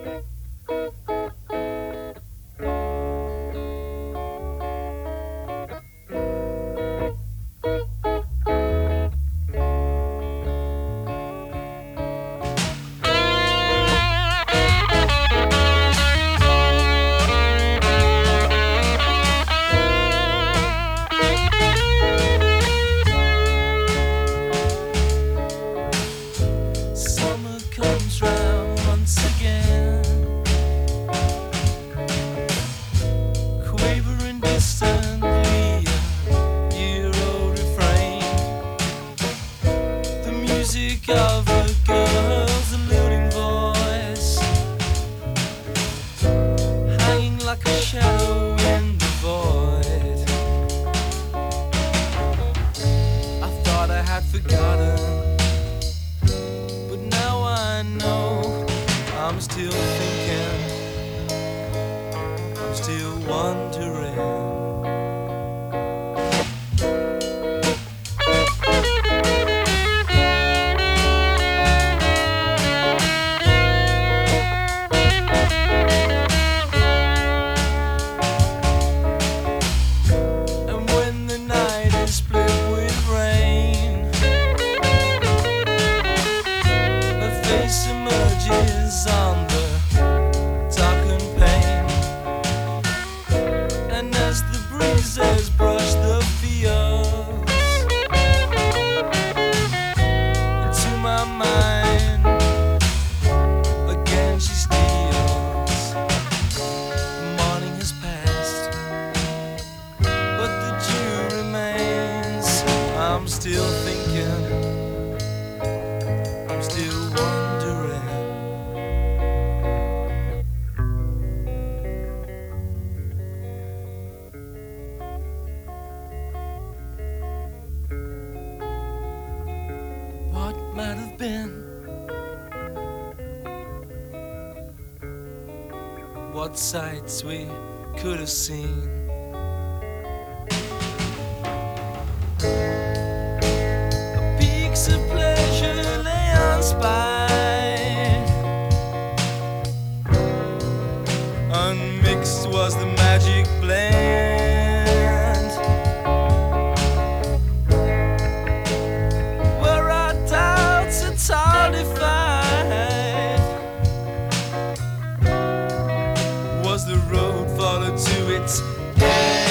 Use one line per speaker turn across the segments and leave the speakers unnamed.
Summer comes round once again, quavering distantly, a year-old refrain. The music of a girl's eluding voice, hanging like a shadow in the void. I thought I had forgotten, but now I know I'm still thinking, I'm still wondering. And when the night is split with rain, her face emerges on the darkened pane. And as the breezes brush the fields, into my mind again she steals. The morning has passed, but the dew remains. I'm still thinking, I'm still wondering. What might have been, what sights we could have seen. Peaks of pleasure lay unspied, unmixed was the magic blend. Where our doubts are tardified, was the road followed to its end.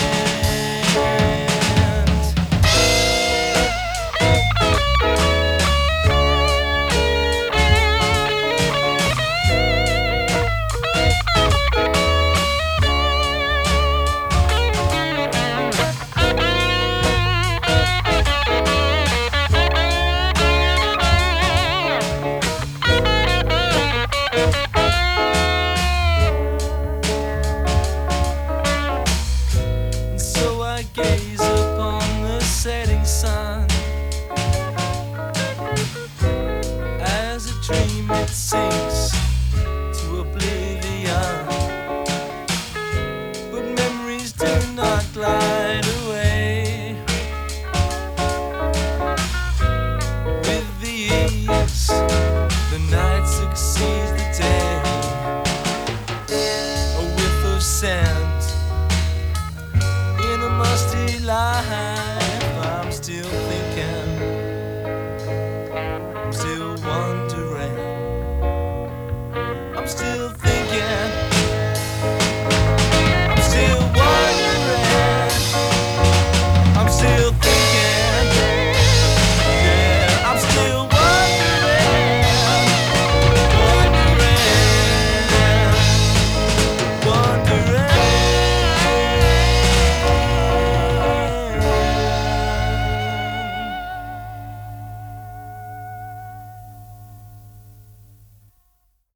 So I gaze upon the setting sun, as a dream it sinks